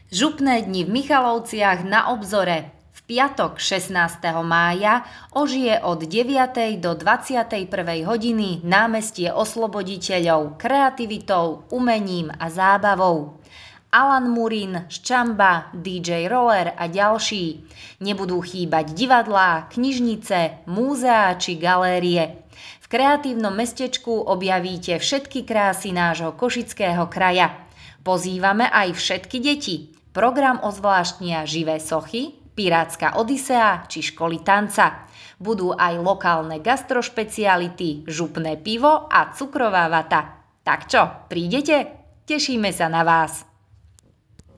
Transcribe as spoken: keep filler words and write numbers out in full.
Župné dni v Michalovciach na obzore. V piatok šestnásteho mája ožije od deviatej do dvadsiatej prvej hodiny námestie Osloboditeľov kreativitou, umením a zábavou. Alan Murin, Ščamba, dý džej Roller a ďalší. Nebudú chýbať divadlá, knižnice, múzeá či galérie. V kreatívnom mestečku objavíte všetky krásy nášho Košického kraja. Pozývame aj všetky deti. Program ozvláštnia živé sochy, pirátska odysea či školy tanca. Budú aj lokálne gastrošpeciality, župné pivo a cukrová vata. Tak čo, prídete? Tešíme sa na vás.